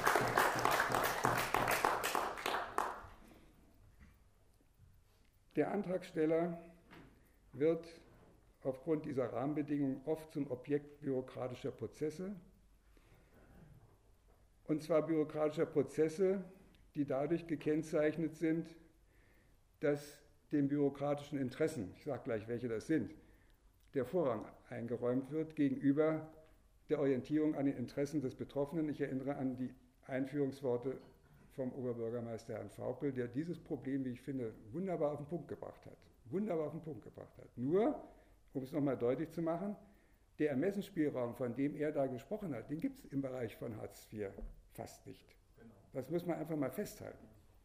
Der Antragsteller wird aufgrund dieser Rahmenbedingungen oft zum Objekt bürokratischer Prozesse. Und zwar bürokratischer Prozesse, die dadurch gekennzeichnet sind, dass den bürokratischen Interessen, ich sage gleich, welche das sind, der Vorrang eingeräumt wird gegenüber der Orientierung an den Interessen des Betroffenen. Ich erinnere an die Einführungsworte vom Oberbürgermeister Herrn Vaukel, der dieses Problem, wie ich finde, wunderbar auf den Punkt gebracht hat. Wunderbar auf den Punkt gebracht hat. Nur, um es nochmal deutlich zu machen, der Ermessensspielraum, von dem er da gesprochen hat, den gibt es im Bereich von Hartz IV fast nicht. Das muss man einfach mal festhalten.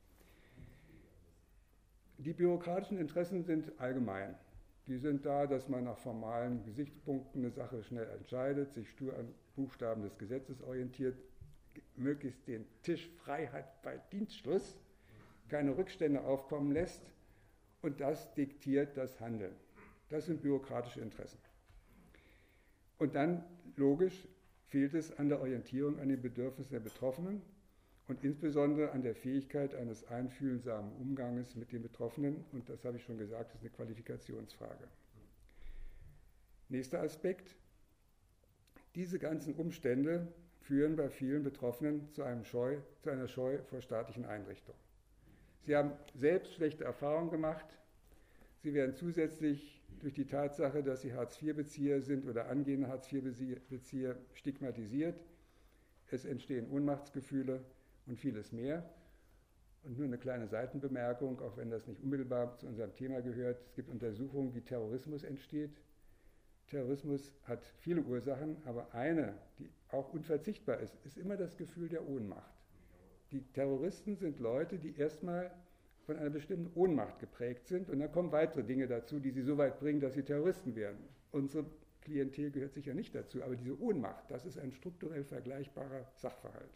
Die bürokratischen Interessen sind allgemein. Die sind da, dass man nach formalen Gesichtspunkten eine Sache schnell entscheidet, sich stur an Buchstaben des Gesetzes orientiert, möglichst den Tisch frei hat bei Dienstschluss, keine Rückstände aufkommen lässt und das diktiert das Handeln. Das sind bürokratische Interessen. Und dann, logisch, fehlt es an der Orientierung an den Bedürfnissen der Betroffenen und insbesondere an der Fähigkeit eines einfühlsamen Umganges mit den Betroffenen. Und das habe ich schon gesagt, das ist eine Qualifikationsfrage. Nächster Aspekt. Diese ganzen Umstände führen bei vielen Betroffenen zu einer Scheu vor staatlichen Einrichtungen. Sie haben selbst schlechte Erfahrungen gemacht. Sie werden zusätzlich durch die Tatsache, dass sie Hartz-IV-Bezieher sind oder angehende Hartz-IV-Bezieher, stigmatisiert. Es entstehen Ohnmachtsgefühle und vieles mehr. Und nur eine kleine Seitenbemerkung, auch wenn das nicht unmittelbar zu unserem Thema gehört. Es gibt Untersuchungen, wie Terrorismus entsteht. Terrorismus hat viele Ursachen, aber eine, die auch unverzichtbar ist, ist immer das Gefühl der Ohnmacht. Die Terroristen sind Leute, die erstmal von einer bestimmten Ohnmacht geprägt sind und dann kommen weitere Dinge dazu, die sie so weit bringen, dass sie Terroristen werden. Unsere Klientel gehört sicher nicht dazu, aber diese Ohnmacht, das ist ein strukturell vergleichbarer Sachverhalt.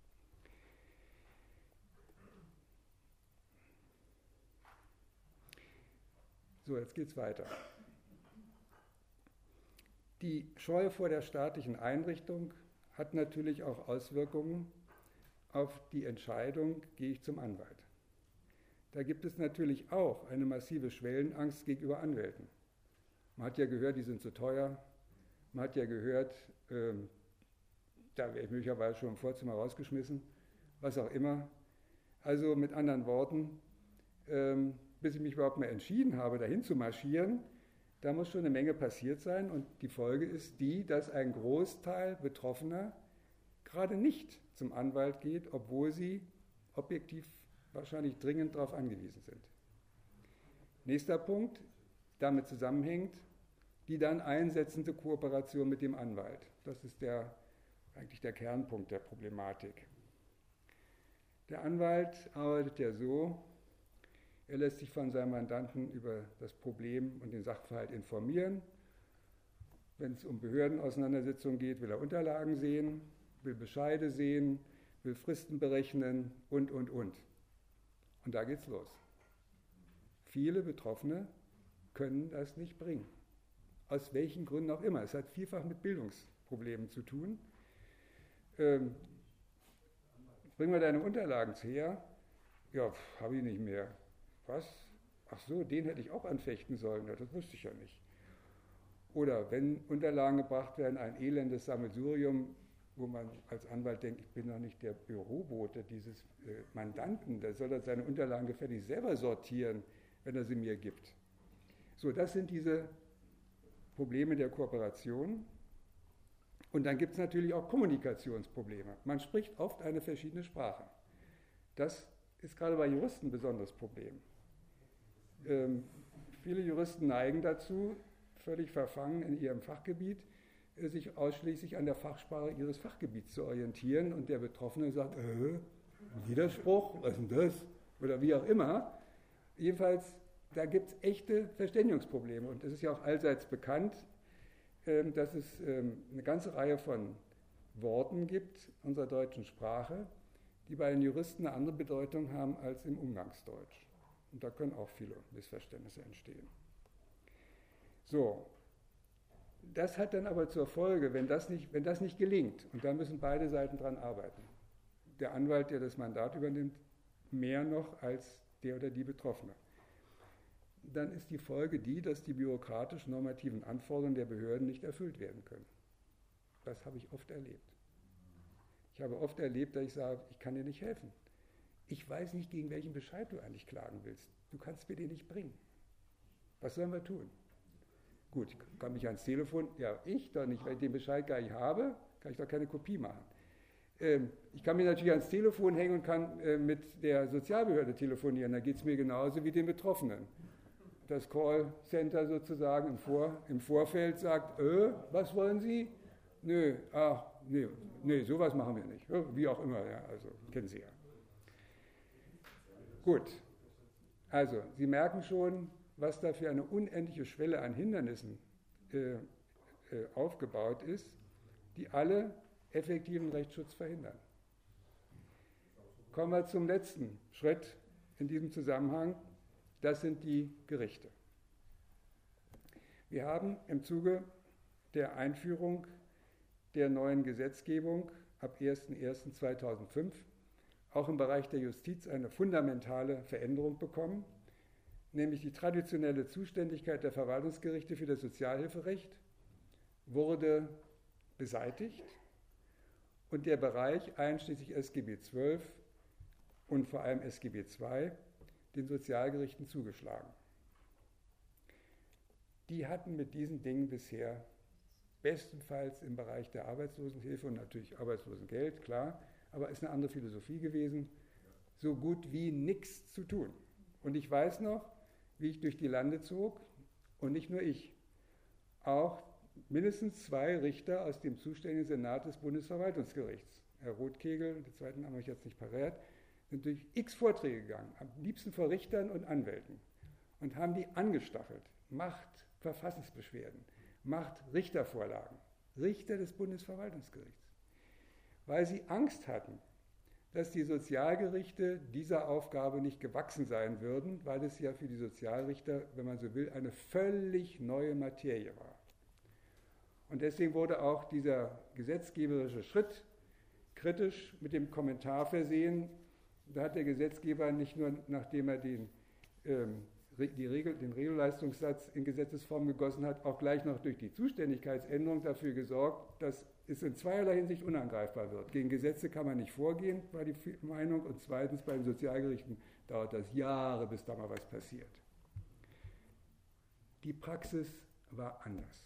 So, jetzt geht es weiter. Die Scheu vor der staatlichen Einrichtung hat natürlich auch Auswirkungen auf die Entscheidung, gehe ich zum Anwalt. Da gibt es natürlich auch eine massive Schwellenangst gegenüber Anwälten. Man hat ja gehört, die sind zu teuer. Man hat ja gehört, da wäre ich möglicherweise schon im Vorzimmer rausgeschmissen, was auch immer. Also mit anderen Worten, bis ich mich überhaupt mal entschieden habe, dahin zu marschieren, da muss schon eine Menge passiert sein. Und die Folge ist die, dass ein Großteil Betroffener gerade nicht zum Anwalt geht, obwohl sie objektiv wahrscheinlich dringend darauf angewiesen sind. Nächster Punkt, damit zusammenhängt, die dann einsetzende Kooperation mit dem Anwalt. Das ist eigentlich der Kernpunkt der Problematik. Der Anwalt arbeitet ja so, er lässt sich von seinem Mandanten über das Problem und den Sachverhalt informieren. Wenn es um Behördenauseinandersetzungen geht, will er Unterlagen sehen, will Bescheide sehen, will Fristen berechnen und. Und da geht's los. Viele Betroffene können das nicht bringen. Aus welchen Gründen auch immer. Es hat vielfach mit Bildungsproblemen zu tun. Bring mal deine Unterlagen her. Ja, habe ich nicht mehr. Was? Ach so, den hätte ich auch anfechten sollen. Ja, das wusste ich ja nicht. Oder wenn Unterlagen gebracht werden, ein elendes Sammelsurium, wo man als Anwalt denkt, ich bin doch nicht der Bürobote dieses Mandanten, der soll seine Unterlagen gefälligst selber sortieren, wenn er sie mir gibt. So, das sind diese Probleme der Kooperation. Und dann gibt es natürlich auch Kommunikationsprobleme. Man spricht oft eine verschiedene Sprache. Das ist gerade bei Juristen ein besonderes Problem. Viele Juristen neigen dazu, völlig verfangen in ihrem Fachgebiet, sich ausschließlich an der Fachsprache ihres Fachgebiets zu orientieren und der Betroffene sagt, Widerspruch, was ist denn das? Oder wie auch immer. Jedenfalls, da gibt es echte Verständigungsprobleme und es ist ja auch allseits bekannt, dass es eine ganze Reihe von Worten gibt unserer deutschen Sprache, die bei den Juristen eine andere Bedeutung haben als im Umgangsdeutsch. Und da können auch viele Missverständnisse entstehen. So, das hat dann aber zur Folge, wenn das nicht gelingt, und da müssen beide Seiten dran arbeiten, der Anwalt, der das Mandat übernimmt, mehr noch als der oder die Betroffene, dann ist die Folge die, dass die bürokratisch-normativen Anforderungen der Behörden nicht erfüllt werden können. Das habe ich oft erlebt. Ich habe oft erlebt, dass ich sage, ich kann dir nicht helfen. Ich weiß nicht, gegen welchen Bescheid du eigentlich klagen willst. Du kannst mir den nicht bringen. Was sollen wir tun? Gut, ich kann mich ans Telefon, ja, ich doch nicht, weil ich den Bescheid gar nicht habe, kann ich doch keine Kopie machen. Ich kann mich natürlich ans Telefon hängen und kann mit der Sozialbehörde telefonieren, da geht es mir genauso wie den Betroffenen. Das Callcenter sozusagen im Vorfeld sagt, was wollen Sie? Nö, nee, sowas machen wir nicht. Wie auch immer, ja, also kennen Sie ja. Gut, also Sie merken schon, was da für eine unendliche Schwelle an Hindernissen aufgebaut ist, die alle effektiven Rechtsschutz verhindern. Kommen wir zum letzten Schritt in diesem Zusammenhang. Das sind die Gerichte. Wir haben im Zuge der Einführung der neuen Gesetzgebung ab 01.01.2005 auch im Bereich der Justiz eine fundamentale Veränderung bekommen, nämlich die traditionelle Zuständigkeit der Verwaltungsgerichte für das Sozialhilferecht wurde beseitigt und der Bereich einschließlich SGB XII und vor allem SGB II den Sozialgerichten zugeschlagen. Die hatten mit diesen Dingen bisher bestenfalls im Bereich der Arbeitslosenhilfe und natürlich Arbeitslosengeld, klar, aber ist eine andere Philosophie gewesen, so gut wie nichts zu tun. Und ich weiß noch, wie ich durch die Lande zog und nicht nur ich, auch mindestens 2 Richter aus dem zuständigen Senat des Bundesverwaltungsgerichts, Herr Rothkegel, den zweiten Namen habe ich jetzt nicht parat, sind durch x Vorträge gegangen, am liebsten vor Richtern und Anwälten und haben die angestachelt, macht Verfassungsbeschwerden, macht Richtervorlagen, Richter des Bundesverwaltungsgerichts, weil sie Angst hatten, dass die Sozialgerichte dieser Aufgabe nicht gewachsen sein würden, weil es ja für die Sozialrichter, wenn man so will, eine völlig neue Materie war. Und deswegen wurde auch dieser gesetzgeberische Schritt kritisch mit dem Kommentar versehen. Da hat der Gesetzgeber nicht nur, nachdem er den Regelleistungssatz in Gesetzesform gegossen hat, auch gleich noch durch die Zuständigkeitsänderung dafür gesorgt, dass es in zweierlei Hinsicht unangreifbar wird. Gegen Gesetze kann man nicht vorgehen, war die Meinung. Und zweitens, bei den Sozialgerichten dauert das Jahre, bis da mal was passiert. Die Praxis war anders.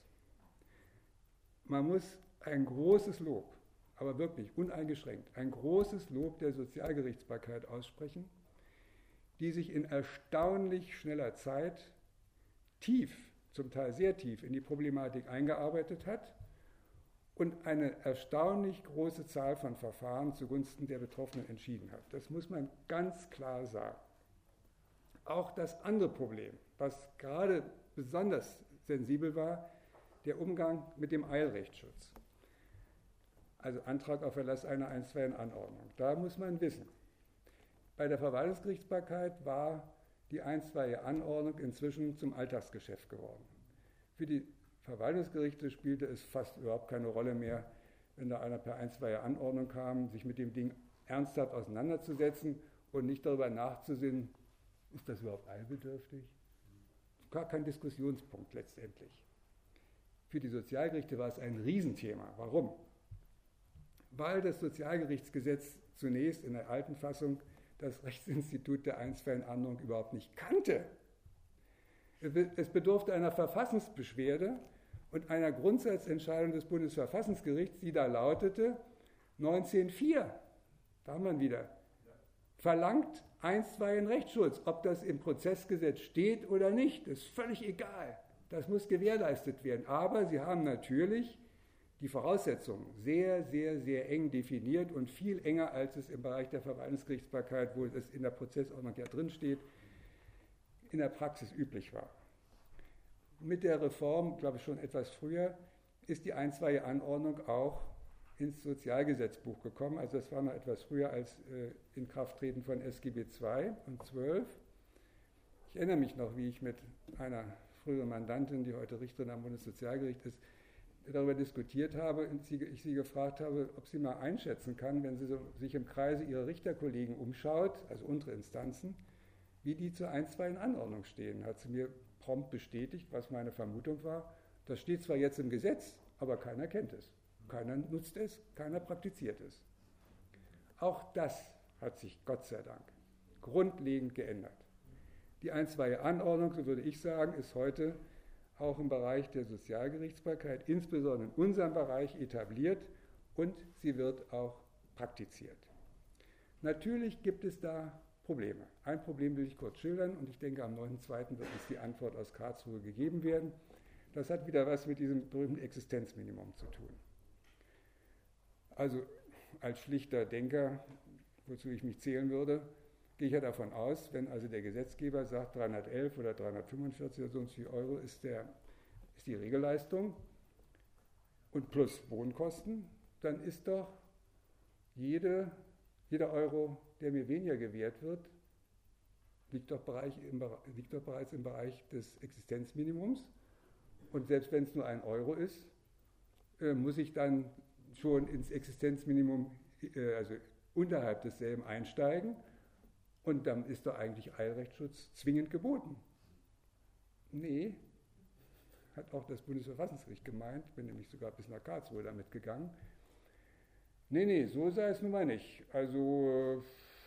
Man muss ein großes Lob, aber wirklich uneingeschränkt, ein großes Lob der Sozialgerichtsbarkeit aussprechen, die sich in erstaunlich schneller Zeit tief, zum Teil sehr tief, in die Problematik eingearbeitet hat und eine erstaunlich große Zahl von Verfahren zugunsten der Betroffenen entschieden hat. Das muss man ganz klar sagen. Auch das andere Problem, was gerade besonders sensibel war, der Umgang mit dem Eilrechtsschutz. Also Antrag auf Erlass einer einstweiligen Anordnung. Da muss man wissen, bei der Verwaltungsgerichtsbarkeit war die einstweilige Anordnung inzwischen zum Alltagsgeschäft geworden. Für die Verwaltungsgerichte spielte es fast überhaupt keine Rolle mehr, wenn da einer per einstweilige Anordnung kam, sich mit dem Ding ernsthaft auseinanderzusetzen und nicht darüber nachzusinnen, ist das überhaupt eilbedürftig? Gar kein Diskussionspunkt letztendlich. Für die Sozialgerichte war es ein Riesenthema. Warum? Weil das Sozialgerichtsgesetz zunächst in der alten Fassung das Rechtsinstitut der einstweiligen Anordnung überhaupt nicht kannte. Es bedurfte einer Verfassungsbeschwerde und einer Grundsatzentscheidung des Bundesverfassungsgerichts, die da lautete, 1904, da haben wir ihn wieder, verlangt einstweiligen Rechtsschutz. Ob das im Prozessgesetz steht oder nicht, ist völlig egal. Das muss gewährleistet werden. Aber sie haben natürlich die Voraussetzungen sehr, sehr, sehr eng definiert und viel enger, als es im Bereich der Verwaltungsgerichtsbarkeit, wo es in der Prozessordnung ja drinsteht, in der Praxis üblich war. Mit der Reform, glaube ich schon etwas früher, ist die einstweilige Anordnung auch ins Sozialgesetzbuch gekommen. Also das war noch etwas früher als Inkrafttreten von SGB II und XII. Ich erinnere mich noch, wie ich mit einer früheren Mandantin, die heute Richterin am Bundessozialgericht ist, darüber diskutiert habe und ich sie gefragt habe, ob sie mal einschätzen kann, wenn sie sich im Kreise ihrer Richterkollegen umschaut, also untere Instanzen, wie die zur einstweiligen Anordnung stehen. Hat sie mir prompt bestätigt, was meine Vermutung war. Das steht zwar jetzt im Gesetz, aber keiner kennt es. Keiner nutzt es, keiner praktiziert es. Auch das hat sich, Gott sei Dank, grundlegend geändert. Die einstweilige Anordnung, so würde ich sagen, ist heute auch im Bereich der Sozialgerichtsbarkeit, insbesondere in unserem Bereich, etabliert und sie wird auch praktiziert. Natürlich gibt es da Probleme. Ein Problem will ich kurz schildern und ich denke, am 9.2. wird uns die Antwort aus Karlsruhe gegeben werden. Das hat wieder was mit diesem berühmten Existenzminimum zu tun. Also als schlichter Denker, wozu ich mich zählen würde, gehe ich ja davon aus, wenn also der Gesetzgeber sagt, 311 oder 345 oder so und so viel Euro ist die Regelleistung und plus Wohnkosten, dann ist doch jeder Euro, der mir weniger gewährt wird, liegt doch bereits im Bereich des Existenzminimums. Und selbst wenn es nur 1 Euro ist, muss ich dann schon ins Existenzminimum, also unterhalb desselben einsteigen. Und dann ist doch eigentlich Eilrechtsschutz zwingend geboten. Nee, hat auch das Bundesverfassungsgericht gemeint, bin nämlich sogar bis nach Karlsruhe damit gegangen. Nee, so sei es nun mal nicht. Also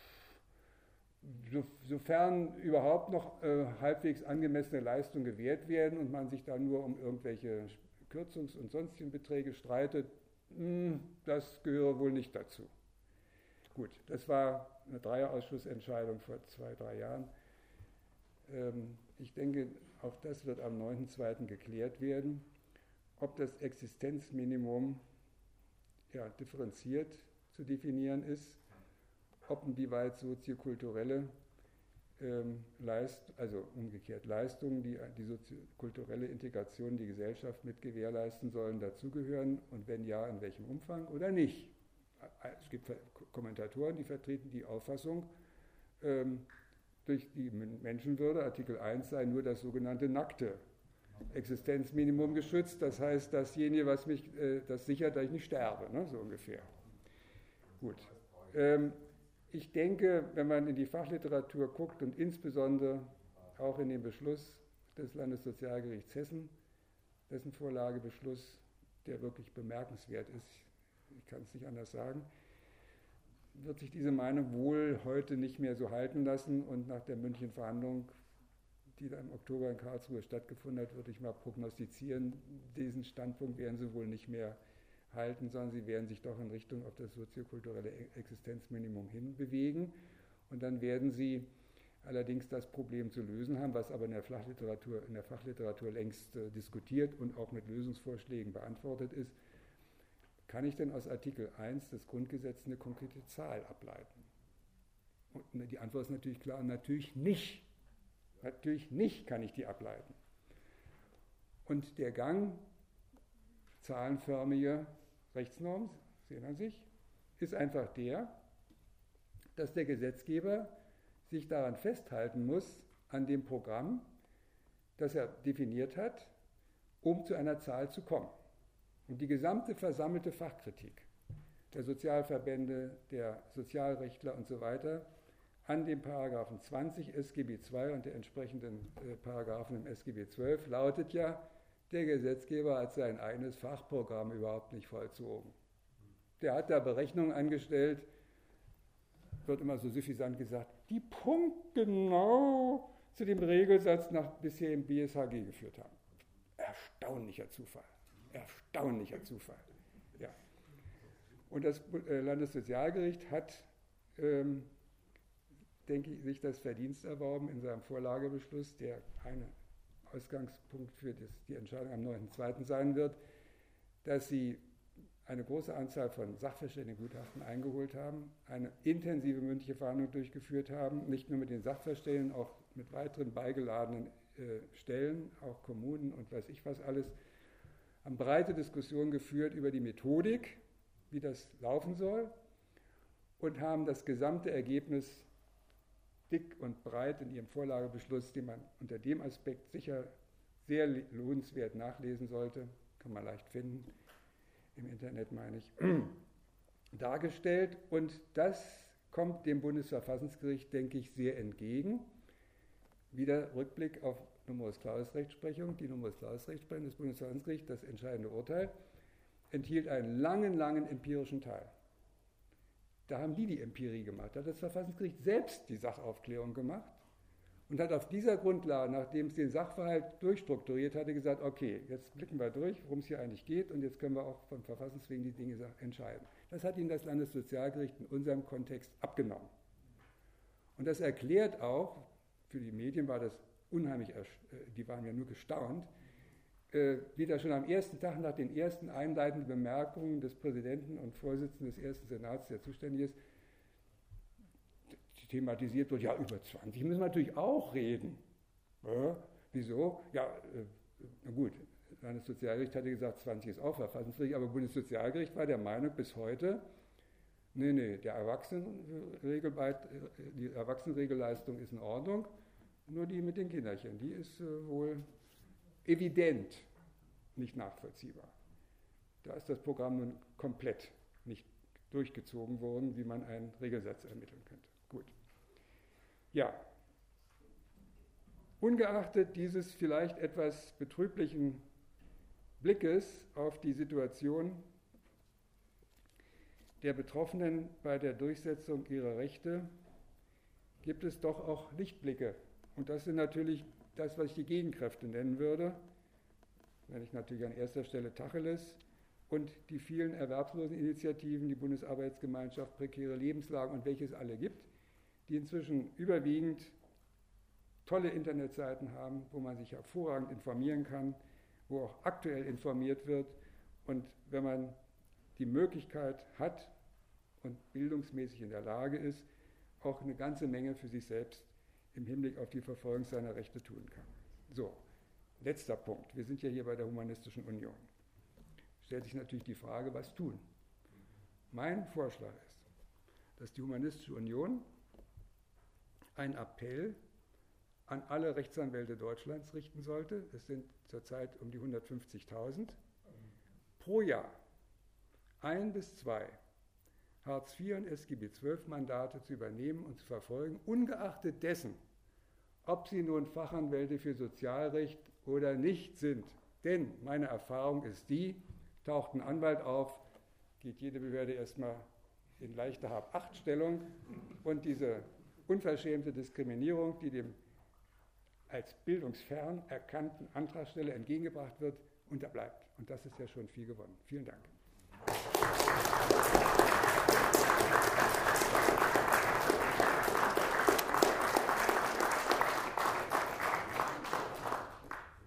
sofern überhaupt noch halbwegs angemessene Leistungen gewährt werden und man sich da nur um irgendwelche Kürzungs- und sonstigen Beträge streitet, das gehöre wohl nicht dazu. Gut, das war eine Dreierausschlussentscheidung vor 2-3 Jahren. Ich denke, auch das wird am 9.2. geklärt werden, ob das Existenzminimum differenziert zu definieren ist, ob inwieweit soziokulturelle also umgekehrt Leistungen, die die soziokulturelle Integration in die Gesellschaft mit gewährleisten sollen, dazugehören und wenn ja, in welchem Umfang oder nicht. Es gibt Kommentatoren, die vertreten die Auffassung, durch die Menschenwürde, Artikel 1, sei nur das sogenannte nackte Existenzminimum geschützt. Das heißt, dasjenige, was mich das sichert, dass ich nicht sterbe, ne? So ungefähr. Gut. Ich denke, wenn man in die Fachliteratur guckt und insbesondere auch in den Beschluss des Landessozialgerichts Hessen, dessen Vorlagebeschluss, der wirklich bemerkenswert ist, ich kann es nicht anders sagen, wird sich diese Meinung wohl heute nicht mehr so halten lassen und nach der mündlichen Verhandlung, die da im Oktober in Karlsruhe stattgefunden hat, würde ich mal prognostizieren, diesen Standpunkt werden sie wohl nicht mehr halten, sondern sie werden sich doch in Richtung auf das soziokulturelle Existenzminimum hinbewegen und dann werden sie allerdings das Problem zu lösen haben, was aber in der Fachliteratur längst diskutiert und auch mit Lösungsvorschlägen beantwortet ist. Kann ich denn aus Artikel 1 des Grundgesetzes eine konkrete Zahl ableiten? Und die Antwort ist natürlich klar, natürlich nicht. Natürlich nicht kann ich die ableiten. Und der Gang, zahlenförmige Rechtsnorm, sehen Sie sich, ist einfach der, dass der Gesetzgeber sich daran festhalten muss, an dem Programm, das er definiert hat, um zu einer Zahl zu kommen. Und die gesamte versammelte Fachkritik der Sozialverbände, der Sozialrechtler und so weiter an dem Paragraphen 20 SGB II und der entsprechenden Paragraphen im SGB XII lautet ja, der Gesetzgeber hat sein eigenes Fachprogramm überhaupt nicht vollzogen. Der hat da Berechnungen angestellt, wird immer so suffisant gesagt, die punktgenau zu dem Regelsatz nach bisher im BSHG geführt haben. Erstaunlicher Zufall. Erstaunlicher Zufall. Ja. Und das Landessozialgericht hat, denke ich, sich das Verdienst erworben in seinem Vorlagebeschluss, der ein Ausgangspunkt für die Entscheidung am 9.2. sein wird, dass sie eine große Anzahl von Sachverständigengutachten eingeholt haben, eine intensive mündliche Verhandlung durchgeführt haben, nicht nur mit den Sachverständigen, auch mit weiteren beigeladenen Stellen, auch Kommunen und weiß ich was alles, haben breite Diskussionen geführt über die Methodik, wie das laufen soll und haben das gesamte Ergebnis dick und breit in ihrem Vorlagebeschluss, den man unter dem Aspekt sicher sehr lohnenswert nachlesen sollte, kann man leicht finden, im Internet meine ich, dargestellt. Und das kommt dem Bundesverfassungsgericht, denke ich, sehr entgegen. Wieder Rückblick auf Numerus Clausus Rechtsprechung. Die Numerus Clausus Rechtsprechung des Bundesverfassungsgerichts, das entscheidende Urteil, enthielt einen langen empirischen Teil. Da haben die Empirie gemacht. Da hat das Verfassungsgericht selbst die Sachaufklärung gemacht und hat auf dieser Grundlage, nachdem es den Sachverhalt durchstrukturiert hatte, gesagt, okay, jetzt blicken wir durch, worum es hier eigentlich geht und jetzt können wir auch vom Verfassungswegen die Dinge entscheiden. Das hat ihnen das Landessozialgericht in unserem Kontext abgenommen. Und das erklärt auch, für die Medien war das unheimlich, die waren ja nur gestaunt, wie da schon am ersten Tag nach den ersten einleitenden Bemerkungen des Präsidenten und Vorsitzenden des ersten Senats, der zuständig ist, thematisiert wird, ja, über 20 müssen wir natürlich auch reden. Ja, wieso? Ja, na gut, das Landessozialgericht hatte gesagt, 20 ist auch verfassungswidrig, aber das Bundessozialgericht war der Meinung bis heute, nee, die Erwachsenenregelleistung ist in Ordnung, nur die mit den Kinderchen, die ist wohl evident nicht nachvollziehbar. Da ist das Programm nun komplett nicht durchgezogen worden, wie man einen Regelsatz ermitteln könnte. Gut. Ja. Ungeachtet dieses vielleicht etwas betrüblichen Blickes auf die Situation der Betroffenen bei der Durchsetzung ihrer Rechte gibt es doch auch Lichtblicke. Und das sind natürlich das, was ich die Gegenkräfte nennen würde, wenn ich natürlich an erster Stelle Tacheles und die vielen Erwerbsloseninitiativen, die Bundesarbeitsgemeinschaft, prekäre Lebenslagen und welche es alle gibt, die inzwischen überwiegend tolle Internetseiten haben, wo man sich hervorragend informieren kann, wo auch aktuell informiert wird. Und wenn man die Möglichkeit hat und bildungsmäßig in der Lage ist, auch eine ganze Menge für sich selbst im Hinblick auf die Verfolgung seiner Rechte tun kann. So, letzter Punkt. Wir sind ja hier bei der Humanistischen Union. Stellt sich natürlich die Frage, was tun? Mein Vorschlag ist, dass die Humanistische Union einen Appell an alle Rechtsanwälte Deutschlands richten sollte. Es sind zurzeit um die 150.000. Pro Jahr 1 bis 2 Hartz IV und SGB XII Mandate zu übernehmen und zu verfolgen, ungeachtet dessen, ob sie nun Fachanwälte für Sozialrecht oder nicht sind. Denn meine Erfahrung ist die, taucht ein Anwalt auf, geht jede Behörde erstmal in leichter Hab-Acht-Stellung und diese unverschämte Diskriminierung, die dem als bildungsfern erkannten Antragsteller entgegengebracht wird, unterbleibt. Und das ist ja schon viel gewonnen. Vielen Dank.